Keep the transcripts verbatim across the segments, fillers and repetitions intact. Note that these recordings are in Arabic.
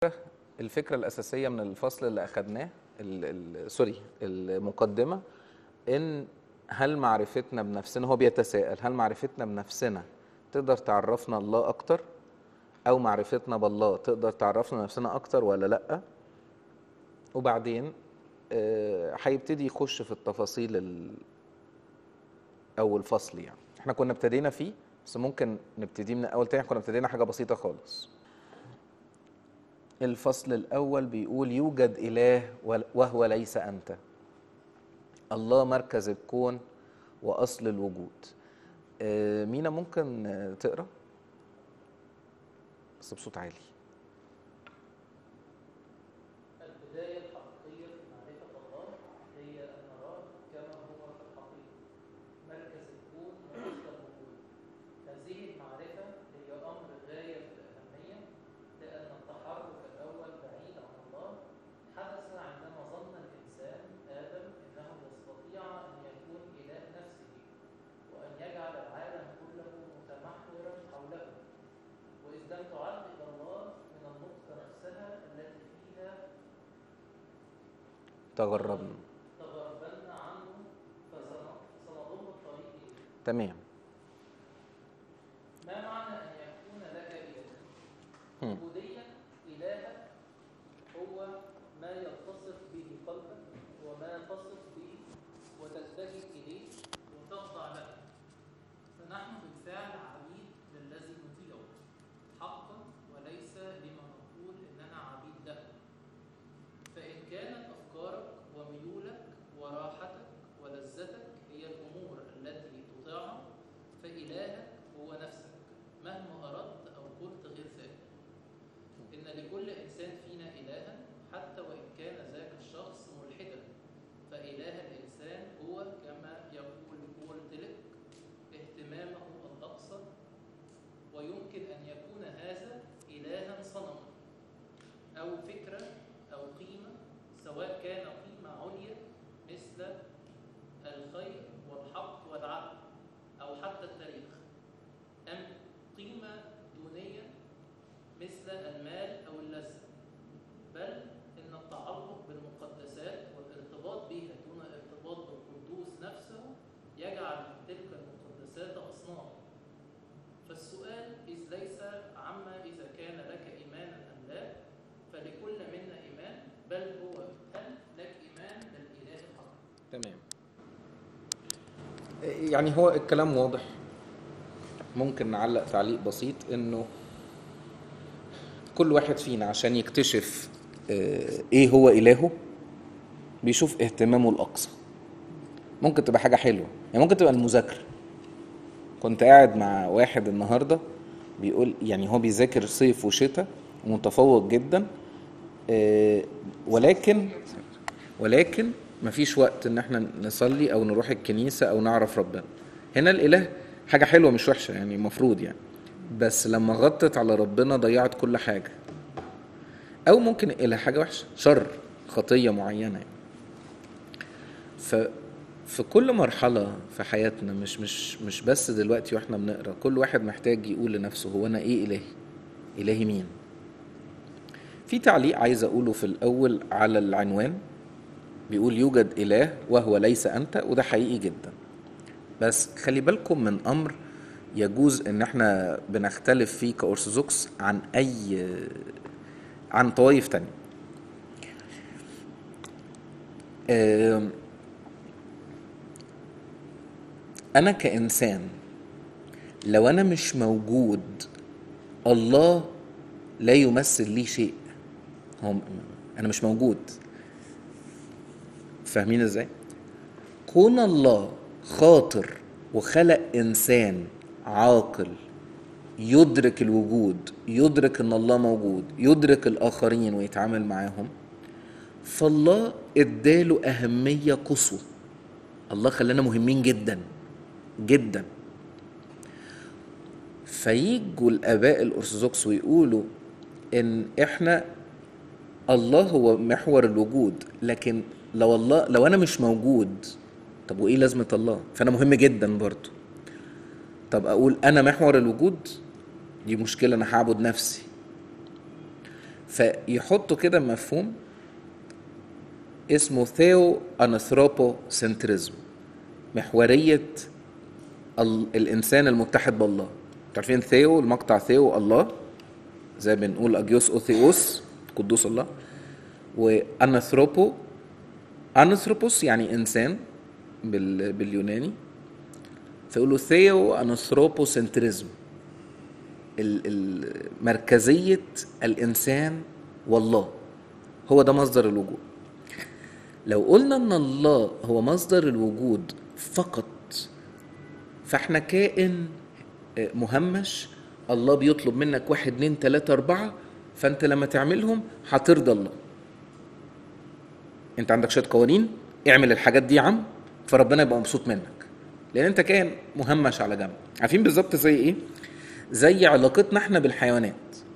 الفكرة الأساسية من الفصل اللي أخدناه ال- ال- سوري المقدمة، إن هل معرفتنا بنفسنا، هو بيتساءل هل معرفتنا بنفسنا تقدر تعرفنا الله أكتر، أو معرفتنا بالله تقدر تعرفنا نفسنا أكتر ولا لأ. وبعدين آه، هيبتدي يخش في التفاصيل ال- أو الفصل. يعني احنا كنا ابتدينا فيه، بس ممكن نبتدي من أول تاني. كنا ابتدينا حاجة بسيطة خالص. الفصل الأول بيقول يوجد إله وهو ليس أنت. الله مركز الكون وأصل الوجود. آه، مينا ممكن آه، تقرأ بس بصوت عالي. البداية الحقيقية في معرفة الله هي أن نراه كما هو في الحقيقة، مركز الكون وأصل الوجود. هذه المعرفة هي أمر غاية في الأهمية، لأن التحرك الأول بعيد عن الله حدث عندما ظن الإنسان آدم أنه يستطيع أن يكون إله نفسه، وأن يجعل العالم كله متمحورا حوله. وإذ لم تعد الله من النقطة نفسها التي فيها تغربنا. تغربنا عنه فسنضل الطريق إليه. تمام. ما معنى أن يكون لك إله؟ هم. عبودية إلهك هو ما يتصف به قلبك وما تصف به وتلتجئ إليه وتخضع له. فنحن بالفعل عبيد للذي نطيعه حقا، وليس لما نقول إننا عبيد له. فإن كانت أفكارك وميولك وراحتك ولذتك هي الأمور التي تطيعها، فإلهك هو نفسك مهما أردت أو قلت غير ذلك. إن لكل إنسان فينا إلها، حتى وإن كان ذاك الشخص ملحدا، فإله الإنسان هو كما يقول بول تيلك اهتمامه الأقصى، ويمكن أن يكون هذا إلها صنما أو فكرة أو قيمة، سواء كان قيمة عليا مثل الخير والحق والعدل أو حتى التاريخ، أم قيمة دونية مثل المال أو اللذة. بل إن التعلق بالمقدسات والارتباط بها دون ارتباط بالقدوس نفسه يجعل تلك المقدسات أصنام. فالسؤال إذ ليس عما إذا كان لك إيمانا أم لا، فلكل منا إيمان، بل هو هل لك إيمان بالإله الحق. تمام. يعني هو الكلام واضح. ممكن نعلق تعليق بسيط، انه كل واحد فينا عشان يكتشف آه، ايه هو الهه بيشوف اهتمامه الاقصى. ممكن تبقى حاجة حلوة، يعني ممكن تبقى المذاكرة. كنت قاعد مع واحد النهاردة بيقول يعني هو بيذاكر صيف وشتاء ومتفوق جدا، آه، ولكن ولكن مفيش وقت ان احنا نصلي او نروح الكنيسة او نعرف ربنا. هنا الاله حاجة حلوة مش وحشة، يعني المفروض يعني، بس لما غطت على ربنا ضيعت كل حاجة. او ممكن الى حاجة وحشة، شر، خطية معينة يعني. ف في كل مرحلة في حياتنا، مش مش مش بس دلوقتي واحنا بنقرا، كل واحد محتاج يقول لنفسه هو انا ايه الهي؟ الهي مين؟ في تعليق عايز اقوله في الاول على العنوان، بيقول يوجد اله وهو ليس انت، وده حقيقي جدا. بس خلي بالكم من امر يجوز ان احنا بنختلف فيه كأرثوذكس عن اي عن طوائف تانية. آم، انا كإنسان لو انا مش موجود، الله لا يمثل لي شيء. هم انا مش موجود. فاهمين ازاي؟ كون الله خاطر وخلق انسان عاقل يدرك الوجود، يدرك ان الله موجود، يدرك الاخرين ويتعامل معاهم، فالله اداله اهمية قصوى. الله خلانا مهمين جدا جدا. فييجوا الاباء الارثوذكس ويقولوا ان احنا الله هو محور الوجود، لكن لو الله لو انا مش موجود، طب وايه لازمة الله؟ فانا مهم جدا برضو. طب اقول انا محور الوجود، دي مشكلة، انا هعبد نفسي. فيحطوا كده مفهوم اسمه ثيو انثروبوسنتريزم، محورية الإنسان المتحد بالله. تعرفين ثيو، المقطع ثيو الله، زي بنقول أجيوس أوثيوس قدوس الله، وأنثروبو أنثروبوس يعني إنسان بال... باليوناني، فيقولوا ثيو انثروبوسنتريزم، مركزية الإنسان والله، هو ده مصدر الوجود. لو قلنا ان الله هو مصدر الوجود فقط، فاحنا كائن مهمش، الله بيطلب منك واحد اتنين تلاتة اربعة، فانت لما تعملهم هترضى الله. انت عندك شوية قوانين، اعمل الحاجات دي يا عم، فربنا يبقى مبسوط منك، لان انت كائن مهمش على جنب. عارفين بالظبط زي ايه؟ زي علاقتنا احنا بالحيوانات.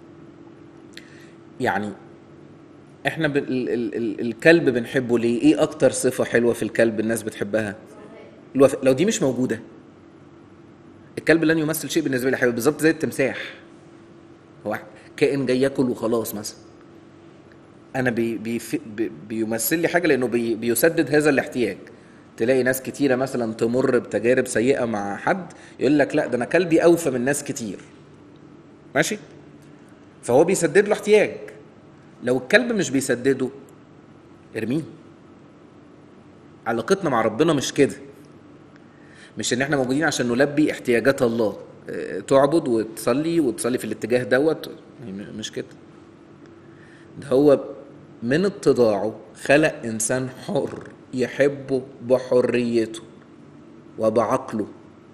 يعني احنا ب... ال... ال... ال... الكلب بنحبه ليه؟ ايه اكتر صفة حلوة في الكلب الناس بتحبها؟ الوف... لو دي مش موجودة الكلب لن يمثل شيء بالنسبة لي حلو. بالظبط زي التمساح، هو كائن جاي ياكل وخلاص مثلا، انا بي... بي... بي... بيمثل لي حاجة لانه بي... بيسدد هذا الاحتياج. تلاقي ناس كتيرة مثلا تمر بتجارب سيئة مع حد، يقول لك لا ده انا كلبي اوفى من ناس كتير، ماشي، فهو بيسدد له احتياج. لو الكلب مش بيسدده ارميه. علاقتنا مع ربنا مش كده، مش ان احنا موجودين عشان نلبي احتياجات الله، تعبد وتصلي وتصلي في الاتجاه دوت، مش كده. ده هو من اتضاعه خلق انسان حر يحبه بحريته وبعقله.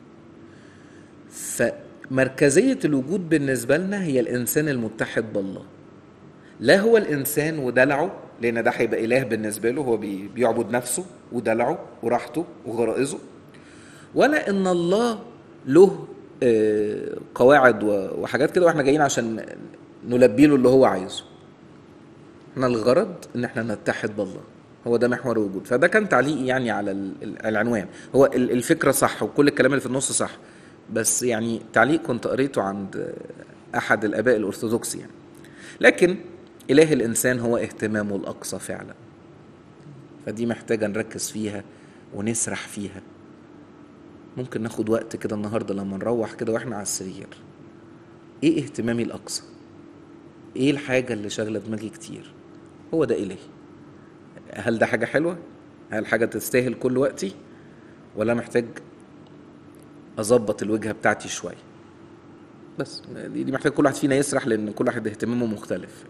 فمركزية الوجود بالنسبة لنا هي الانسان المتحد بالله، لا هو الإنسان ودلعه، لأن ده هيبقى إله بالنسبة له، هو بيعبد نفسه ودلعه وراحته وغرائزه، ولا إن الله له قواعد وحاجات كده وإحنا جايين عشان نلبي له اللي هو عايزه. إحنا الغرض إن إحنا نتحد بالله، هو ده محور الوجود. فده كان تعليقي يعني على العنوان. هو الفكرة صح وكل الكلام اللي في النص صح، بس يعني تعليق كنت قريته عند أحد الآباء الأرثوذكسي يعني. لكن إله الإنسان هو اهتمامه الأقصى فعلا، فدي محتاجة نركز فيها ونسرح فيها. ممكن ناخد وقت كده النهاردة لما نروح كده وإحنا على السرير، إيه اهتمامي الأقصى؟ إيه الحاجة اللي شغلة دماغي كتير؟ هو ده إلهي. هل ده حاجة حلوة؟ هل حاجة تستاهل كل وقتي؟ ولا محتاج أظبط الوجهة بتاعتي شوية؟ بس دي محتاج كل واحد فينا يسرح، لأن كل واحد اهتمامه مختلف.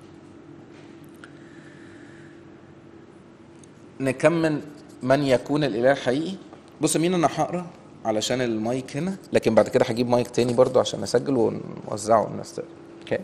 نكمل من يكون الإله حقيقي. بص مين، أنا هقرأ علشان المايك هنا، لكن بعد كده هجيب مايك تاني برضو عشان نسجل ونوزعه الناس تاني. okay.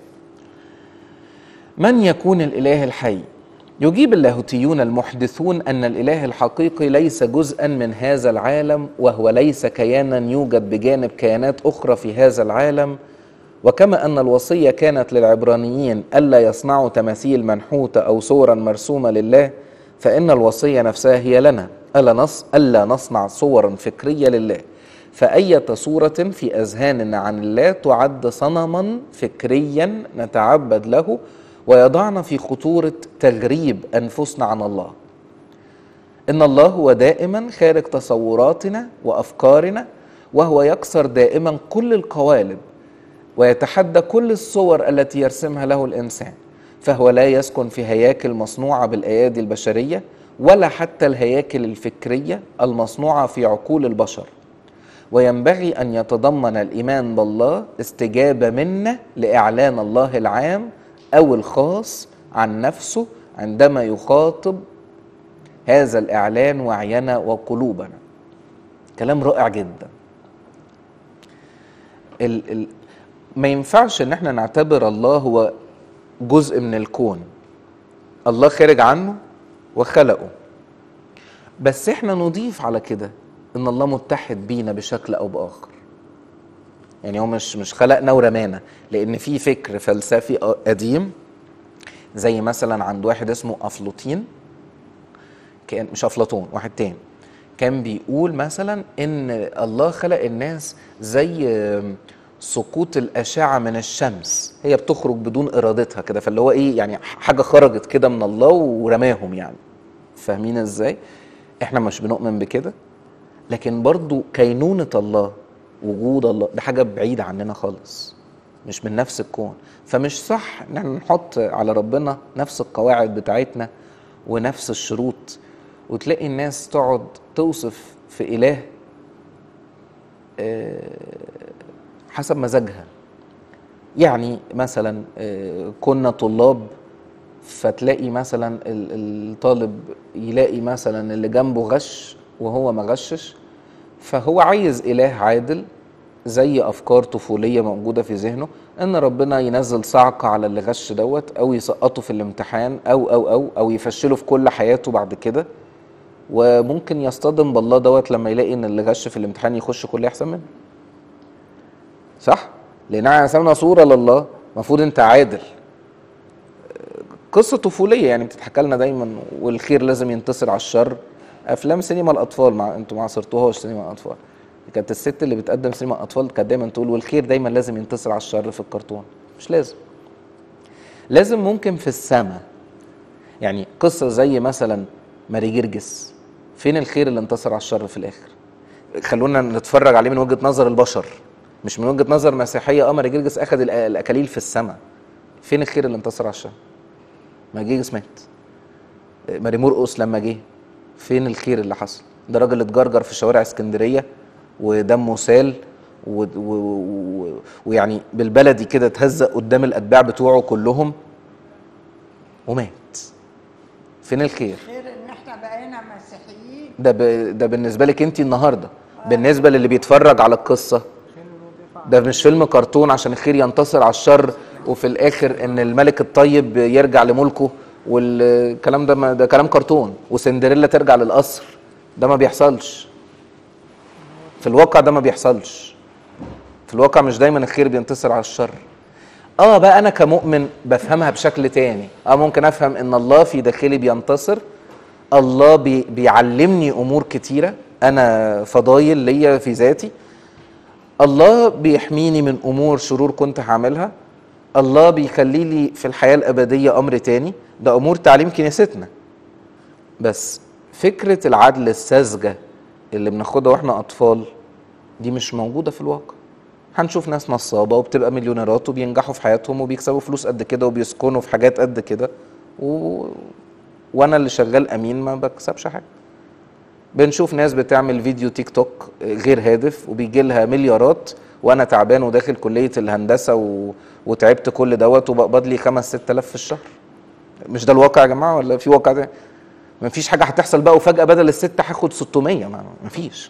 من يكون الإله الحي؟ يجيب اللاهوتيون المحدثون أن الإله الحقيقي ليس جزءا من هذا العالم، وهو ليس كيانا يوجد بجانب كيانات أخرى في هذا العالم. وكما أن الوصية كانت للعبرانيين ألا يصنعوا تماثيل منحوتة أو صورا مرسومة لله، فإن الوصية نفسها هي لنا ألا نصنع صورا فكرية لله، فأية صورة في أذهاننا عن الله تعد صنما فكريا نتعبد له، ويضعنا في خطورة تغريب أنفسنا عن الله. إن الله هو دائما خارج تصوراتنا وأفكارنا، وهو يكسر دائما كل القوالب ويتحدى كل الصور التي يرسمها له الإنسان، فهو لا يسكن في هياكل مصنوعة بالأيادي البشرية، ولا حتى الهياكل الفكرية المصنوعة في عقول البشر. وينبغي أن يتضمن الإيمان بالله استجابة منا لإعلان الله العام أو الخاص عن نفسه عندما يخاطب هذا الإعلان وعينا وقلوبنا. كلام رائع جدا. ال ال ما ينفعش ان احنا نعتبر الله هو جزء من الكون، الله خارج عنه وخلقه، بس احنا نضيف على كده ان الله متحد بينا بشكل او باخر. يعني هو مش مش خلقنا ورمانا، لان في فكر فلسفي قديم زي مثلا عند واحد اسمه افلاطين، كان مش افلاطون، واحد تاني، كان بيقول مثلا ان الله خلق الناس زي سقوط الاشعه من الشمس، هي بتخرج بدون ارادتها كده، فاللي هو ايه يعني حاجه خرجت كده من الله ورماهم يعني. فاهمين ازاي؟ احنا مش بنؤمن بكده، لكن برضو كينونه الله، وجود الله، ده حاجه بعيده عننا خالص، مش من نفس الكون. فمش صح ان احنا نحط على ربنا نفس القواعد بتاعتنا ونفس الشروط، وتلاقي الناس تقعد توصف في اله حسب مزاجها. يعني مثلا كنا طلاب، فتلاقي مثلا الطالب يلاقي مثلا اللي جنبه غش وهو ما غشش، فهو عايز اله عادل زي افكار طفوليه موجوده في ذهنه، ان ربنا ينزل صعقه على اللي غش دوت، او يسقطه في الامتحان، او او او او يفشله في كل حياته بعد كده. وممكن يصطدم بالله دوت لما يلاقي ان اللي غش في الامتحان يخش كليه احسن منه. صح؟ لان احنا رسمنا صوره لله، المفروض انت عادل. قصه طفوليه يعني بتتحكى لنا دايما، والخير لازم ينتصر على الشر. افلام سينما الاطفال، مع انتوا ما عصرتوهاش سينما الاطفال، كانت الست اللي بتقدم سينما الاطفال كانت دايما تقول والخير دايما لازم ينتصر على الشر في الكرتون. مش لازم، لازم ممكن في السماء. يعني قصه زي مثلا ماري جرجس، فين الخير اللي انتصر على الشر في الاخر؟ خلونا نتفرج عليه من وجهه نظر البشر، مش من وجهه نظر مسيحيه. اه ماري جرجس اخذ الاكاليل في السماء، فين الخير اللي انتصر على الشر؟ ماري جرجس مات. ماري مرقس لما جه، فين الخير اللي حصل؟ ده راجل اتجرجر في شوارع اسكندريه ودمه سال، ويعني بالبلدي كده اتهزق قدام الاتباع بتوعه كلهم ومات. فين الخير؟ خير ان احنا بقينا مسيحيين. ده ب... ده بالنسبه لك انت النهارده. بالنسبه للي بيتفرج على القصه، ده مش فيلم كرتون عشان الخير ينتصر على الشر وفي الاخر ان الملك الطيب يرجع لملكه، والكلام ده ما ده كلام كرتون، وسندريلا ترجع للقصر. ده ما بيحصلش في الواقع، ده ما بيحصلش في الواقع. مش دايما الخير بينتصر على الشر. اه بقى انا كمؤمن بفهمها بشكل تاني. اه ممكن افهم ان الله في داخلي بينتصر، الله بي بيعلمني امور كتيره، انا فضايل ليا في ذاتي، الله بيحميني من امور شرور كنت هعملها، الله بيخلي لي في الحياه الابديه امر تاني. ده امور تعليم كنيستنا. بس فكره العدل الساذجه اللي بناخدها واحنا اطفال دي مش موجوده في الواقع. هنشوف ناس نصابه وبتبقى مليونيرات وبينجحوا في حياتهم وبيكسبوا فلوس قد كده وبيسكنوا في حاجات قد كده، و... وانا اللي شغال امين ما بكسبش حاجه. بنشوف ناس بتعمل فيديو تيك توك غير هادف وبيجي لها مليارات، وانا تعبان وداخل كليه الهندسه و... وتعبت كل دوت وبقبض لي خمس ست الاف في الشهر. مش ده الواقع يا جماعه ولا في واقع ده؟ ما فيش حاجه هتحصل بقى وفجاه بدل السته هاخد ستمية. ما فيش.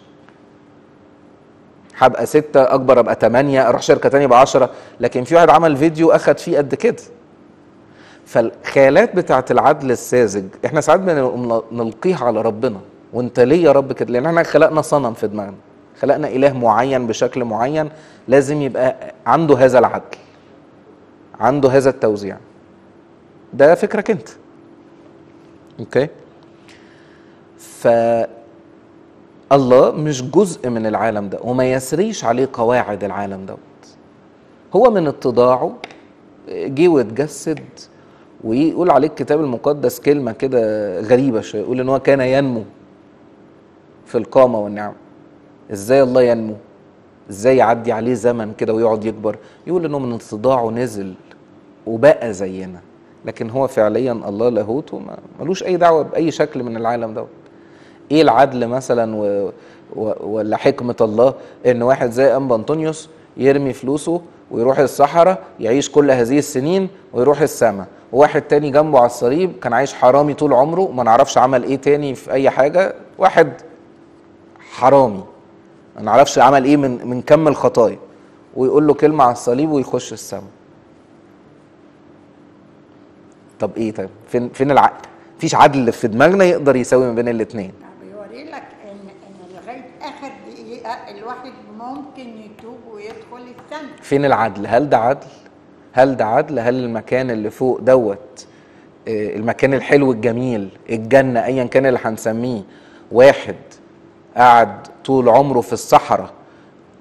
هبقى ستة اكبر ابقى تمانية، اروح شركه تانية ابقى عشرة، لكن في واحد عمل فيديو اخد فيه قد كده. فالخيالات بتاعت العدل الساذج احنا ساعات بنلقيها على ربنا. وانت ليه يا رب كده؟ لان احنا خلقنا صنم في دماغنا، خلقنا اله معين بشكل معين لازم يبقى عنده هذا العدل، عنده هذا التوزيع. ده فكرك انت. اوكي؟ ف الله مش جزء من العالم ده وما يسريش عليه قواعد العالم دوت. هو من اتضاعه جه واتجسد، ويقول عليه الكتاب المقدس كلمة كده غريبة شوية، يقول ان هو كان ينمو في القامة والنعم. ازاي الله ينمو؟ ازاي يعدي عليه زمن كده ويقعد يكبر؟ يقول انه من اتضاعه نزل وبقى زينا. لكن هو فعليا الله لاهوته ملوش اي دعوة باي شكل من العالم دوت. ايه العدل مثلا و... و... ولا حكمة الله ان واحد زي انبا انطونيوس يرمي فلوسه ويروح الصحراء يعيش كل هذه السنين ويروح السماء، وواحد تاني جنبه على الصليب كان عايش حرامي طول عمره ما نعرفش عمل ايه تاني في اي حاجة، واحد حرامي ما نعرفش عمل ايه من من كم الخطايا، ويقول له كلمة على الصليب ويخش السماء. طب ايه؟ طيب فين فين العقل؟ مفيش عدل في دماغنا يقدر يساوي ما بين الاثنين. بيوري لك ان ان لغايه اخر دقيقه الواحد ممكن يتوب ويدخل السماء. فين العدل؟ هل ده عدل؟ هل ده عدل؟ هل المكان اللي فوق دوت المكان الحلو الجميل الجنة ايا كان اللي هنسميه، واحد قعد طول عمره في الصحراء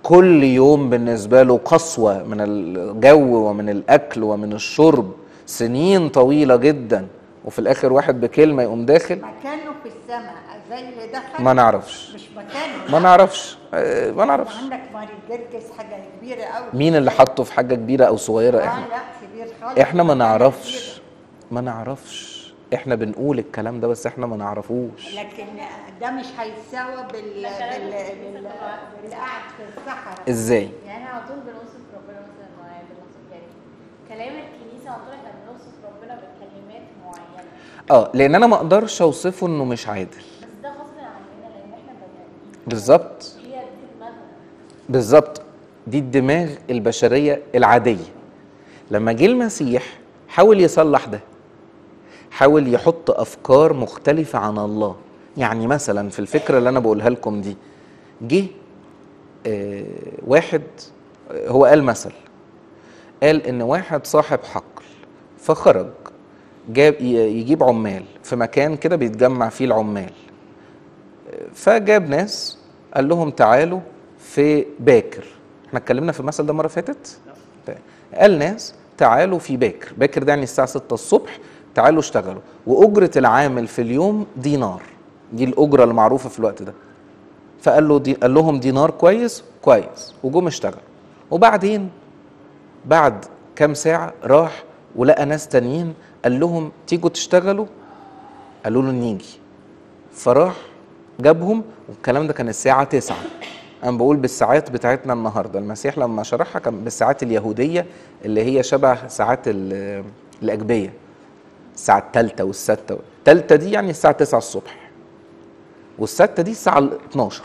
كل يوم بالنسبة له قسوة من الجو ومن الأكل ومن الشرب، سنين طويلة جدا، وفي الآخر واحد بكلمة يقوم داخل. مكانه في السماء زي اللي دخل؟ ما نعرفش، مش مكانه. ما نعرفش آه، ما نعرفش. عندك ماري جرجس حاجة كبيرة قوي. مين اللي حطه في حاجة كبيرة أو صغيرة؟ آه إحنا لا كبير خالص. إحنا ما نعرفش، ما نعرفش. إحنا بنقول الكلام ده بس إحنا ما نعرفوش. لكن ده مش هيتساوى بال بال بال بالقعد في الصحراء. إزاي؟ يعني احنا على طول بنوصف ربنا مثلا معايا بنوصف يعني كلام الكنيسه على طول احنا بنوصف ربنا بكلمات معينه. اه لان انا ما اقدرش اوصفه انه مش عادل. بس ده غصب عننا لان احنا بني ادمين. بالظبط هي دي دماغنا. بالظبط، دي الدماغ البشريه العاديه. لما جه المسيح حاول يصلح ده، حاول يحط افكار مختلفه عن الله. يعني مثلا في الفكره اللي انا بقولها لكم دي، جه آه واحد، آه هو قال مثل، قال ان واحد صاحب حقل فخرج جاب يجيب عمال في مكان كده بيتجمع فيه العمال، فجاب ناس قال لهم تعالوا في باكر. احنا اتكلمنا في المثل ده مره فاتت. قال ناس تعالوا في باكر، باكر ده يعني الساعه ستة الصبح، تعالوا اشتغلوا، واجره العامل في اليوم دينار، دي الاجره المعروفه في الوقت ده. فقال له دي قال لهم دينار كويس كويس، وجم اشتغلوا. وبعدين بعد كام ساعه راح ولقى ناس تانيين قال لهم تيجوا تشتغلوا، قالوا له نيجي. فراح جابهم، والكلام ده كان الساعة تسعة. أنا بقول بالساعات بتاعتنا النهاردة، المسيح لما شرحها كان بالساعات اليهودية اللي هي شبه ساعات الأجبية، الساعة التالتة والستة. التالتة دي يعني الساعة تسعة الصبح، والستة دي الساعة اتناشر،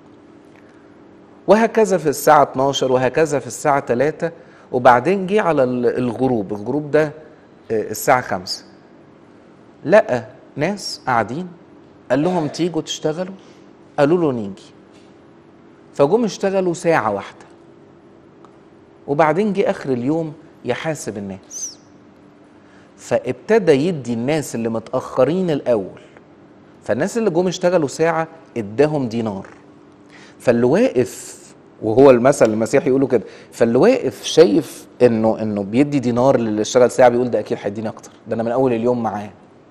وهكذا في الساعة اتناشر، وهكذا في الساعة تلاتة. وبعدين جه على الغروب، الغروب ده الساعة خمسة، لقى ناس قاعدين قال لهم تيجوا تشتغلوا، قالوا له نيجي. فجم اشتغلوا ساعة واحدة، وبعدين جه آخر اليوم يحاسب الناس. فابتدى يدي الناس اللي متأخرين الأول، فالناس اللي جم اشتغلوا ساعة اداهم دينار. فاللي واقف، وهو المثل المسيح يقوله كده، فاللي واقف شايف انه انه بيدي دينار للي اشتغل ساعه، بيقول ده اكيد هيديني اكتر، ده انا من اول اليوم معاه.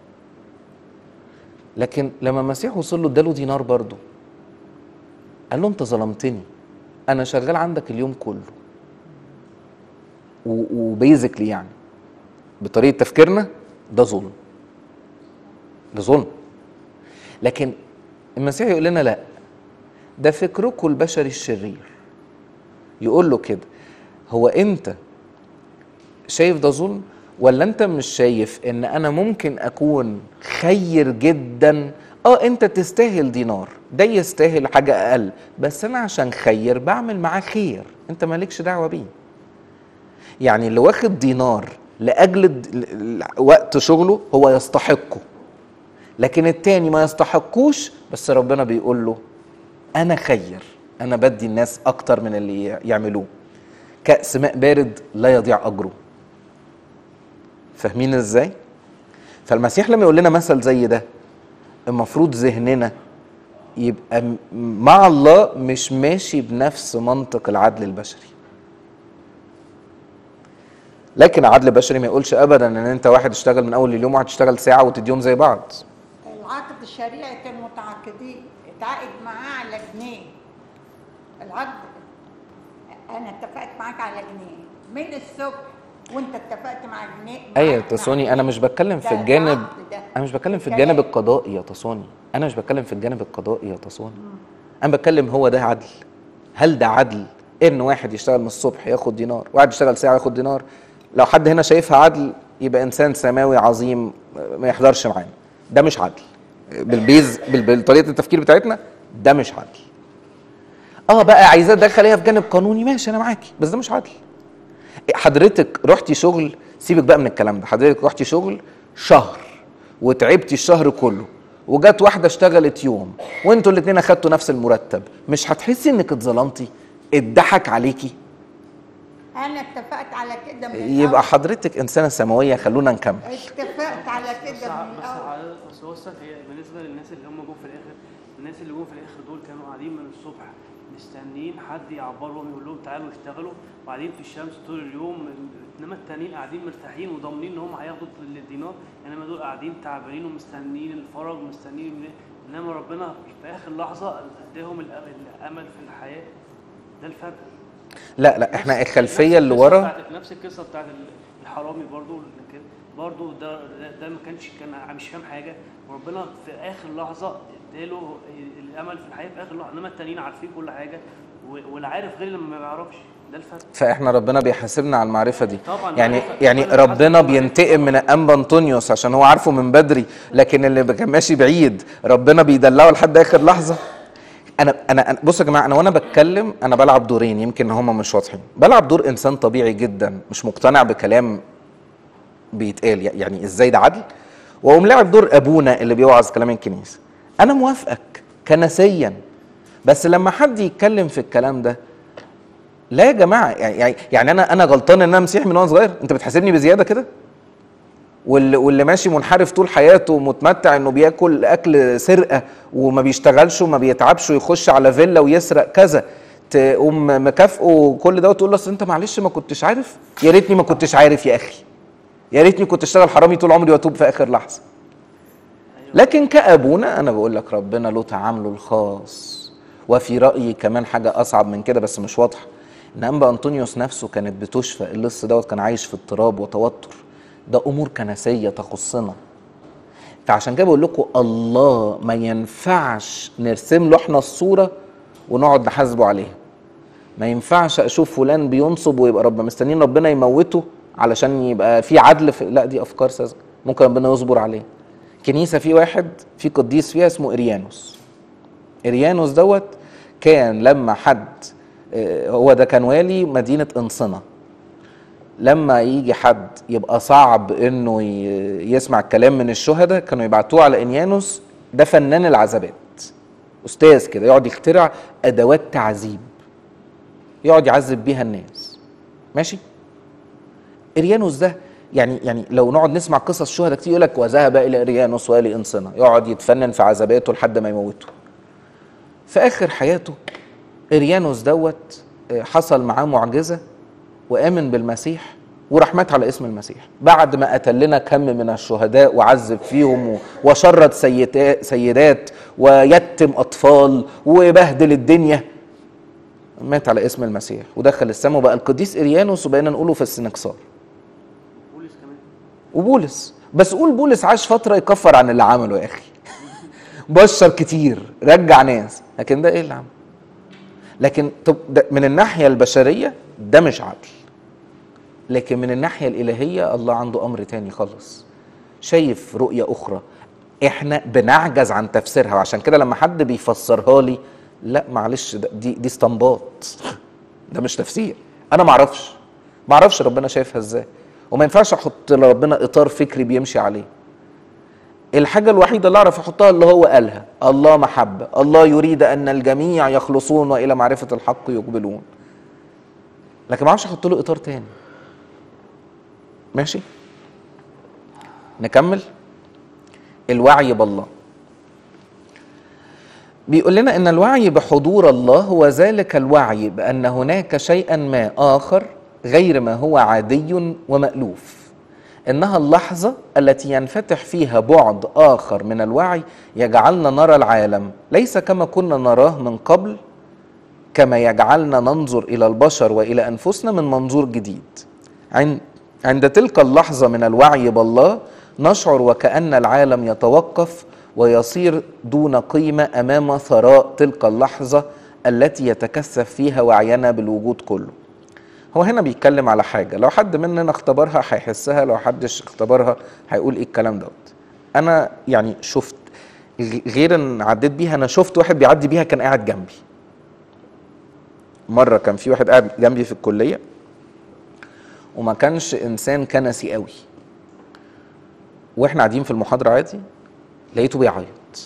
لكن لما المسيح وصل له اداله دينار برضه، قال له انت ظلمتني، انا شغال عندك اليوم كله. وبيزكلي يعني بطريقه تفكيرنا ده ظلم، ده ظلم. لكن المسيح يقول لنا لا، ده فكركم البشري الشرير. يقول له كده، هو انت شايف ده ظلم، ولا انت مش شايف ان انا ممكن اكون خير جدا؟ اه انت تستاهل دينار، ده يستاهل حاجة اقل، بس انا عشان خير بعمل معاه خير، انت مالكش دعوة بيه. يعني اللي واخد دينار لاجل وقت شغله هو يستحقه، لكن التاني ما يستحقوش، بس ربنا بيقول له انا خير، انا بدي الناس اكتر من اللي يعملوه. كأس ماء بارد لا يضيع اجره. فاهمين ازاي؟ فالمسيح لما يقول لنا مثل زي ده، المفروض ذهننا يبقى مع الله مش ماشي بنفس منطق العدل البشري. لكن العدل البشري ما يقولش ابدا ان انت واحد اشتغل من اول اليوم وواحد اشتغل ساعه وتديهم زي بعض. العقد الشريعي كان متعاقدين، اتعاقد معاه على جنيه. العقد انا اتفقت معاك على جنيه من الصبح، وانت اتفقت مع جنيه. ايوه يا تصوني، انا مش بتكلم في الجانب، انا مش بتكلم في الجانب القضائي يا تصوني، انا مش بتكلم في الجانب القضائي يا تصوني. انا بتكلم هو ده عدل؟ هل ده عدل ان واحد يشتغل من الصبح ياخد دينار، واحد يشتغل ساعه ياخد دينار؟ لو حد هنا شايفها عدل يبقى انسان سماوي عظيم ما يحضرش معانا. ده مش عدل بالبيز، بالطريقه التفكير بتاعتنا، ده مش عدل. اه بقى عايزاه تدخليها في جانب قانوني، ماشي انا معاكي، بس ده مش عدل. حضرتك رحتي شغل، سيبك بقى من الكلام ده، حضرتك رحتي شغل شهر وتعبتي الشهر كله، وجات واحده اشتغلت يوم، وانتوا الاثنين اخدتوا نفس المرتب، مش هتحسي انك اتظلمتي؟ اتضحك عليكي؟ انا اتفقت على كده من يبقى الأول. حضرتك انسانه سماويه، خلونا نكمل. اتفقت على كده من الاول. بس هو الصح هي بالنسبه للناس اللي هم جم في الاخر، الناس اللي جم في الاخر دول كانوا قاعدين من الصبح مستنيين حد يعبرهم يقول لهم تعالوا اشتغلوا، وقاعدين في الشمس طول اليوم، انما التانيين قاعدين مرتاحين وضامنين ان هم هياخدوا الدينار، انما دول قاعدين تعبانين ومستنيين الفرج ومستنيين، انما ربنا في اخر لحظه اداهم الامل في الحياه. ده الفرق. لا لا احنا الخلفيه اللي ورا نفس القصه بتاعت الحرامي برضو برضو ده ده ما كانش كان مش فاهم حاجه، وربنا في اخر لحظه اداله الامل في الحياه في اخر لحظه، انما التانيين عارفين كل حاجه واللي عارف غير لما ما بيعرفش. ده الفرق. فاحنا ربنا بيحاسبنا على المعرفه دي. طبعا يعني معرفة. يعني ربنا بينتقم من انبا انطونيوس عشان هو عارفه من بدري، لكن اللي كان ماشي بعيد ربنا بيدلعه لحد اخر لحظه. انا انا بصوا يا جماعه، انا وانا بتكلم انا بلعب دورين يمكن هم مش واضحين. بلعب دور انسان طبيعي جدا مش مقتنع بكلام بيتقال، يعني ازاي ده عدل، واقوم لاعب دور ابونا اللي بيوعظ كلام الكنيسه. انا موافقك كنسيا، بس لما حد يتكلم في الكلام ده، لا يا جماعه، يعني يعني انا انا غلطان ان انا مسيحي من وانا صغير؟ انت بتحاسبني بزياده كده؟ واللي, واللي ماشي منحرف طول حياته ومتمتع انه بياكل اكل سرقه وما بيشتغلش وما بيتعبش ويخش على فيلا ويسرق كذا، تقوم مكافئه كل ده وتقول له اصل انت معلش ما كنتش عارف؟ يا ريتني ما كنتش عارف يا اخي، يا ريتني كنت اشتغل حرامي طول عمري واتوب في اخر لحظه. لكن كابونا انا بقول لك ربنا له تعامله الخاص. وفي رايي كمان حاجه اصعب من كده بس مش واضحه، ان انبا انطونيوس نفسه كانت بتشفى، اللص دوت كان عايش في اضطراب وتوتر. ده امور كنسيه تخصنا. فعشان كده بقول لكم الله ما ينفعش نرسم له احنا الصوره ونقعد نحاسبه عليها. ما ينفعش اشوف فلان بينصب ويبقى رب مستنيين ربنا يموته علشان يبقى في عدل في، لا دي افكار ساذجه ممكن ربنا يصبر عليه. كنيسه في واحد في قديس فيها اسمه إريانوس. إريانوس دوت كان لما حد، هو ده كان والي مدينه انصنه، لما يجي حد يبقى صعب انه يسمع الكلام من الشهداء كانوا يبعتوه على إنيانوس. ده فنان العذابات، استاذ كده، يقعد يخترع ادوات تعذيب يقعد يعذب بيها الناس. ماشي. إريانوس ده يعني يعني لو نقعد نسمع قصص شهداء كتير يقول لك وذهب الى إريانوس والي انصنه، يقعد يتفنن في عذاباته لحد ما يموته. في اخر حياته إريانوس دوت حصل معاه معجزه وآمن بالمسيح وراح مات على اسم المسيح، بعد ما قتل لنا كم من الشهداء وعذب فيهم وشرد سيدات ويتم أطفال وبهدل الدنيا، مات على اسم المسيح ودخل السماء وبقى القديس إريانوس وبقينا نقوله في السنكسار. بولس كمان. وبولس، بس قول بولس عاش فترة يكفر عن اللي عمله يا أخي. بشر كتير، رجع ناس، لكن ده إيه اللي عمله؟ لكن طب من الناحية البشرية ده مش عدل، لكن من الناحية الإلهية الله عنده أمر تاني خالص، شايف رؤية أخرى إحنا بنعجز عن تفسيرها. وعشان كده لما حد بيفسرها لي، لا معلش دي دي استنباط، ده مش تفسير. أنا معرفش معرفش ربنا شايفها إزاي، وما ينفعش أحط لربنا إطار فكري بيمشي عليه. الحاجة الوحيدة اللي أعرف أحطها اللي هو قالها، الله محبة، الله يريد أن الجميع يخلصون وإلى معرفة الحق يقبلون. لكن ما اعرفش احط له اطار تاني. ماشي. نكمل. الوعي بالله بيقول لنا ان الوعي بحضور الله هو ذلك الوعي بان هناك شيئا ما اخر غير ما هو عادي ومألوف، انها اللحظة التي ينفتح فيها بعد اخر من الوعي يجعلنا نرى العالم ليس كما كنا نراه من قبل، كما يجعلنا ننظر إلى البشر وإلى أنفسنا من منظور جديد. عند تلك اللحظة من الوعي بالله نشعر وكأن العالم يتوقف ويصير دون قيمة أمام ثراء تلك اللحظة التي يتكثف فيها وعينا بالوجود كله. هو هنا بيتكلم على حاجة لو حد مننا اختبرها هيحسها، لو حدش اختبرها هيقول ايه الكلام دوت. أنا يعني شفت، غير ان عديت بيها، أنا شفت واحد بيعدي بيها كان قاعد جنبي. مرة كان في واحد قاعد جنبي في الكلية وما كانش إنسان كنسي قوي، وإحنا قاعدين في المحاضرة عادي لقيته بيعيط.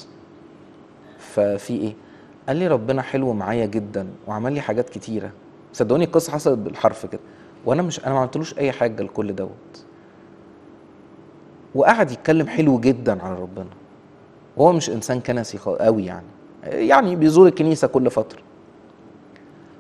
ففي إيه؟ قال لي ربنا حلو معايا جدا وعمل لي حاجات كتيرة. صدقوني القصة حصلت بالحرف كده، وأنا مش أنا ما عملتلوش أي حاجة لكل دوت. وقعد يتكلم حلو جدا عن ربنا، وهو مش إنسان كنسي قوي يعني، يعني بيزور الكنيسة كل فترة.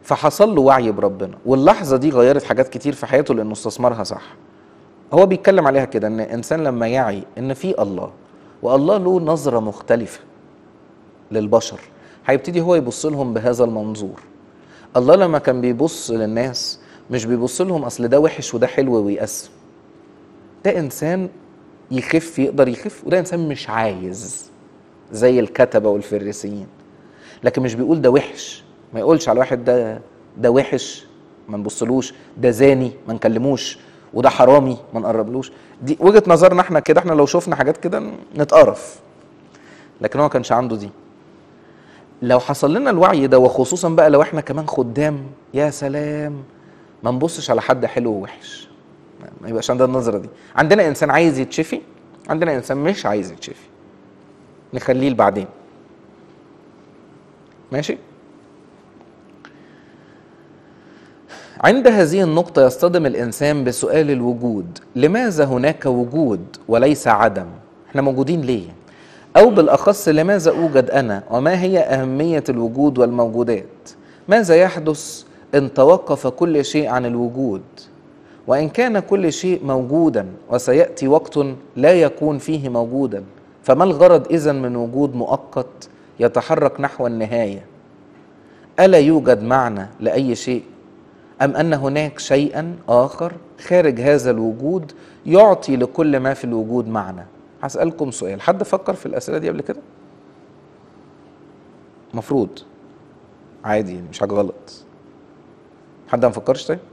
فحصل له وعي بربنا، واللحظه دي غيرت حاجات كتير في حياته لانه استثمرها صح. هو بيتكلم عليها كده ان انسان لما يعي ان في الله والله له نظره مختلفه للبشر، هيبتدي هو يبص لهم بهذا المنظور. الله لما كان بيبص للناس مش بيبص لهم اصل ده وحش وده حلو ويقسم، ده انسان يخف يقدر يخف، وده انسان مش عايز زي الكتبه والفريسيين. لكن مش بيقول ده وحش، ما يقولش على واحد ده ده وحش ما نبصلوش، ده زاني ما نكلموش، وده حرامي ما نقربلوش. دي وجهة نظرنا احنا كده، احنا لو شفنا حاجات كده نتقرف، لكن هو كانش عنده دي. لو حصل لنا الوعي ده، وخصوصا بقى لو احنا كمان خدام، يا سلام، ما نبصش على حد حلو ووحش، ما يبقاش عندنا النظرة دي. عندنا انسان عايز يتشفي، عندنا انسان مش عايز يتشفي، نخليه لبعدين. ماشي؟ عند هذه النقطة يصطدم الإنسان بسؤال الوجود، لماذا هناك وجود وليس عدم؟ احنا موجودين ليه؟ أو بالأخص لماذا أوجد أنا؟ وما هي أهمية الوجود والموجودات؟ ماذا يحدث إن توقف كل شيء عن الوجود؟ وإن كان كل شيء موجودا وسيأتي وقت لا يكون فيه موجودا، فما الغرض إذن من وجود مؤقت يتحرك نحو النهاية؟ ألا يوجد معنى لأي شيء؟ أم أن هناك شيئا آخر خارج هذا الوجود يعطي لكل ما في الوجود معنى؟ هسألكم سؤال، حد فكر في الأسئلة دي قبل كده؟ مفروض عادي، مش حاجة غلط. حد ما فكرش؟ طيب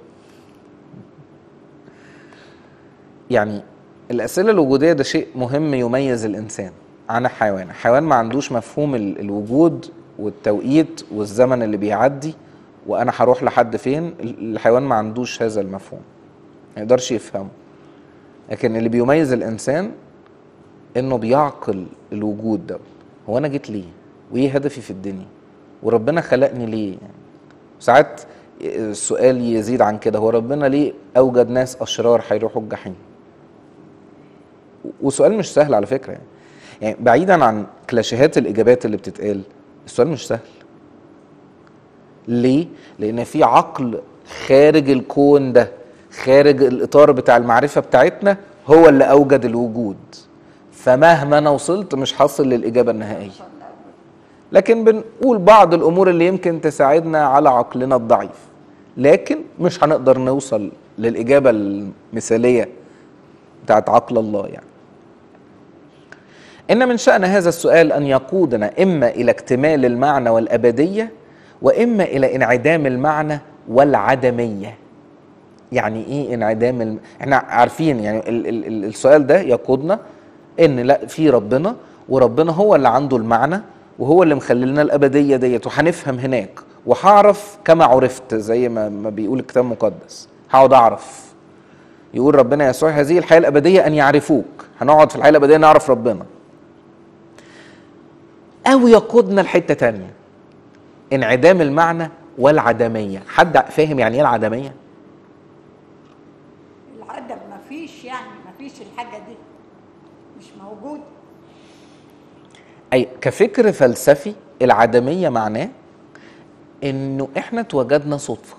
يعني الأسئلة الوجودية ده شيء مهم يميز الإنسان عن الحيوان. الحيوان ما عندوش مفهوم الوجود والتوقيت والزمن اللي بيعدي وأنا هروح لحد فين. الحيوان ما عندوش هذا المفهوم، ما يقدرش يفهمه. لكن اللي بيميز الإنسان إنه بيعقل الوجود ده. هو أنا جيت ليه؟ وإيه هدفي في الدنيا؟ وربنا خلقني ليه؟ يعني ساعات السؤال يزيد عن كده، هو ربنا ليه أوجد ناس أشرار هيروحوا الجحيم؟ وسؤال مش سهل على فكرة. يعني, يعني بعيدا عن كلاشيهات الإجابات اللي بتتقال، السؤال مش سهل. ليه؟ لأن في عقل خارج الكون ده، خارج الإطار بتاع المعرفة بتاعتنا، هو اللي أوجد الوجود. فمهما أنا وصلت مش هصل للإجابة النهائية، لكن بنقول بعض الأمور اللي يمكن تساعدنا على عقلنا الضعيف، لكن مش هنقدر نوصل للإجابة المثالية بتاعت عقل الله. يعني إن من شأن هذا السؤال أن يقودنا إما إلى اكتمال المعنى والأبدية، وإما إلى انعدام المعنى والعدمية. يعني إيه انعدام الم... إحنا عارفين يعني ال ال ال السؤال ده يقودنا إن لا، في ربنا، وربنا هو اللي عنده المعنى، وهو اللي مخللنا الأبدية ديت، وهنفهم هناك، وهعرف كما عرفت زي ما, ما بيقول الكتاب المقدس. هقعد أعرف، يقول ربنا يسوع هذه الحياة الأبدية أن يعرفوك، هنقعد في الحياة الأبدية نعرف ربنا. أو يقودنا لحتة تانية، انعدام المعنى والعدمية. حد فاهم يعني ايه العدمية؟ العدم مفيش، يعني مفيش الحاجة دي، مش موجود. أي كفكر فلسفي، العدمية معناه إنه إحنا اتوجدنا صدفة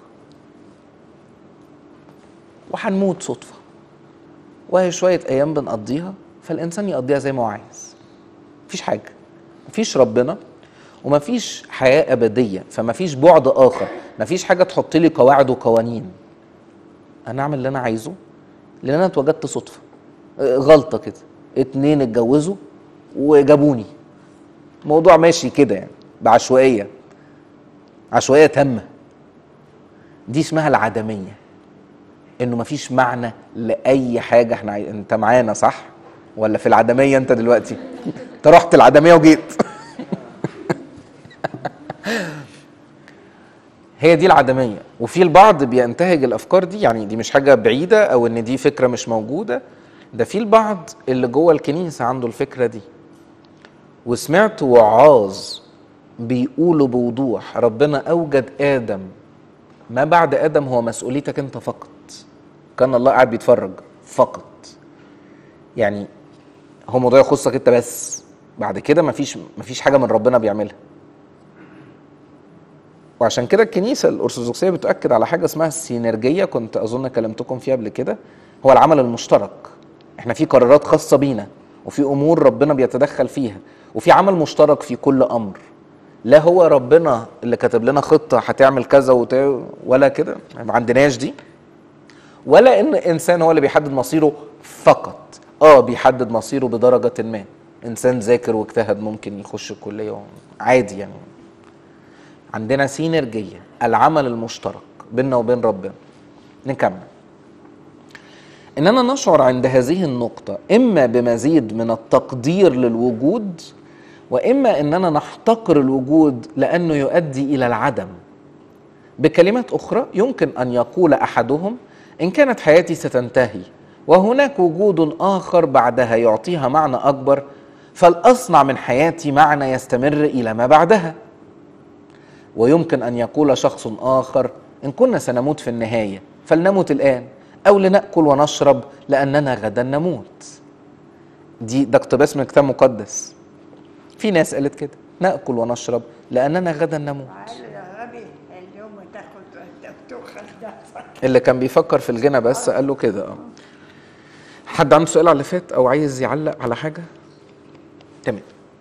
وهنموت صدفة، وهي شوية أيام بنقضيها، فالإنسان يقضيها زي ما هو عايز. مفيش حاجة، مفيش ربنا، ومفيش حياة أبدية، فمفيش بعد آخر، مفيش حاجة تحط لي قواعد وقوانين. أنا أعمل اللي أنا عايزه لأن أنا اتوجدت صدفة، غلطة كده، اتنين اتجوزوا وجابوني، موضوع ماشي كده يعني بعشوائية، عشوائية تامة. دي اسمها العدمية، إنه مفيش معنى لأي حاجة. احنا عاي... أنت معانا صح؟ ولا في العدمية أنت دلوقتي؟ أنت رحت العدمية وجيت. هي دي العدمية. وفي البعض بينتهج الأفكار دي، يعني دي مش حاجة بعيدة أو إن دي فكرة مش موجودة، ده في البعض اللي جوه الكنيسة عنده الفكرة دي. وسمعت وعاظ بيقولوا بوضوح ربنا أوجد آدم، ما بعد آدم هو مسؤوليتك أنت فقط. كان الله قاعد بيتفرج فقط، يعني هو موضوع يخصك أنت بس، بعد كده مفيش مفيش حاجة من ربنا بيعملها. وعشان كده الكنيسة الأرثوذكسية بتؤكد على حاجة اسمها السينرجية، كنت أظن كلمتكم فيها قبل كده، هو العمل المشترك. احنا في قرارات خاصة بينا، وفي أمور ربنا بيتدخل فيها، وفي عمل مشترك في كل أمر. لا هو ربنا اللي كاتب لنا خطة هتعمل كذا وت... ولا كده، ما عندناش دي، ولا إن إنسان هو اللي بيحدد مصيره فقط. آه بيحدد مصيره بدرجة ما، إنسان ذاكر واجتهد ممكن يخش الكلية عادي يعني. عندنا سينرجية، العمل المشترك بيننا وبين ربنا. نكمل. إننا نشعر عند هذه النقطة إما بمزيد من التقدير للوجود، وإما إننا نحتقر الوجود لأنه يؤدي إلى العدم. بكلمات أخرى يمكن أن يقول أحدهم إن كانت حياتي ستنتهي وهناك وجود آخر بعدها يعطيها معنى أكبر، فلأصنع من حياتي معنى يستمر إلى ما بعدها. ويمكن أن يقول شخص آخر إن كنا سنموت في النهاية فلنمت الآن، أو لنأكل ونشرب لأننا غدا نموت. دي ده اقتباس من كتاب مقدس. في ناس قالت كده، نأكل ونشرب لأننا غدا نموت. يا غبي اليوم تاخد دكتور خدافك. اللي كان بيفكر في الجنة بس قال له كده. اه حد عنده سؤال على اللي فات أو عايز يعلق على حاجة؟ تمام.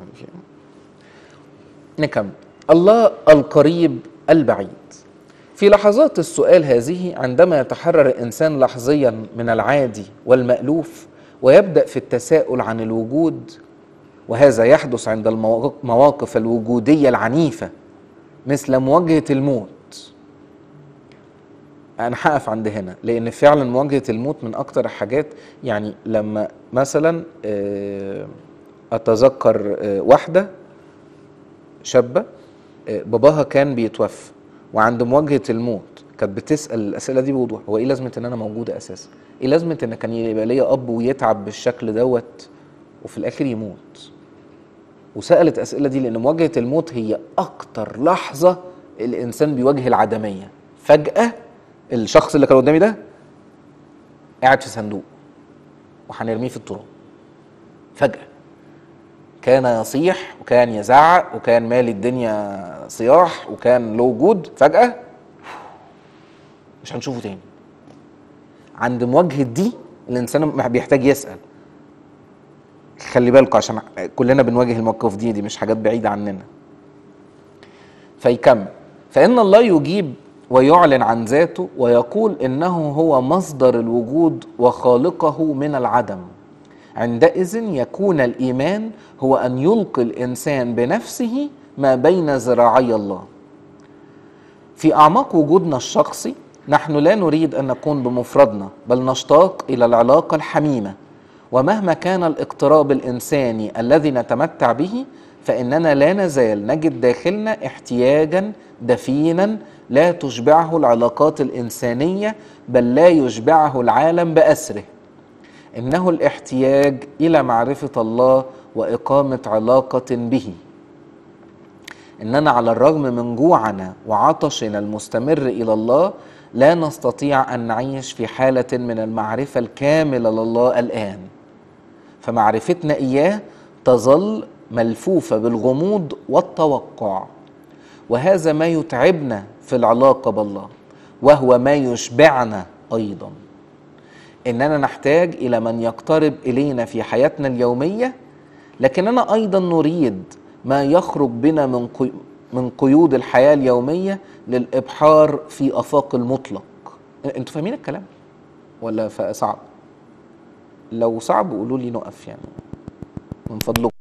نكمل. الله القريب البعيد. في لحظات السؤال هذه عندما يتحرر الإنسان لحظيا من العادي والمألوف ويبدأ في التساؤل عن الوجود، وهذا يحدث عند المواقف الوجودية العنيفة مثل مواجهة الموت. أنا هقف عند هنا لأن فعلا مواجهة الموت من أكتر الحاجات. يعني لما مثلا أتذكر واحدة شابة باباها كان بيتوفى، وعند مواجهة الموت كانت بتسأل الأسئلة دي بوضوح، هو إيه لازمة إن أنا موجودة أساسا؟ إيه لازمة إن كان يبقى ليا أب ويتعب بالشكل دوت وفي الآخر يموت؟ وسألت أسئلة دي لأن مواجهة الموت هي أكتر لحظة الإنسان بيواجه العدمية. فجأة الشخص اللي كان قدامي ده قاعد في صندوق وهنرميه في التراب. فجأة كان يصيح وكان يزعق وكان مالي الدنيا صياح وكان له وجود، فجأة مش هنشوفه تاني. عند مواجهة دي الإنسان بيحتاج يسأل. خلي بالكم عشان كلنا بنواجه المواقف دي، دي مش حاجات بعيدة عننا. فيكمل. فإن الله يجيب ويعلن عن ذاته ويقول إنه هو مصدر الوجود وخالقه من العدم. عندئذ يكون الإيمان هو أن يلقي الإنسان بنفسه ما بين ذراعي الله. في أعماق وجودنا الشخصي نحن لا نريد أن نكون بمفردنا، بل نشتاق إلى العلاقة الحميمة. ومهما كان الاقتراب الإنساني الذي نتمتع به، فإننا لا نزال نجد داخلنا احتياجا دفينا لا تشبعه العلاقات الإنسانية، بل لا يشبعه العالم بأسره. إنه الاحتياج إلى معرفة الله وإقامة علاقة به. إننا على الرغم من جوعنا وعطشنا المستمر إلى الله لا نستطيع أن نعيش في حالة من المعرفة الكاملة لله الآن، فمعرفتنا إياه تظل ملفوفة بالغموض والتوقع. وهذا ما يتعبنا في العلاقة بالله، وهو ما يشبعنا أيضا. إننا نحتاج إلى من يقترب إلينا في حياتنا اليومية، لكننا أيضا نريد ما يخرج بنا من قي... من قيود الحياة اليومية للإبحار في آفاق المطلق. أنتوا فاهمين الكلام ولا صعب؟ لو صعب قولوا لي نقف يعني من فضلكم.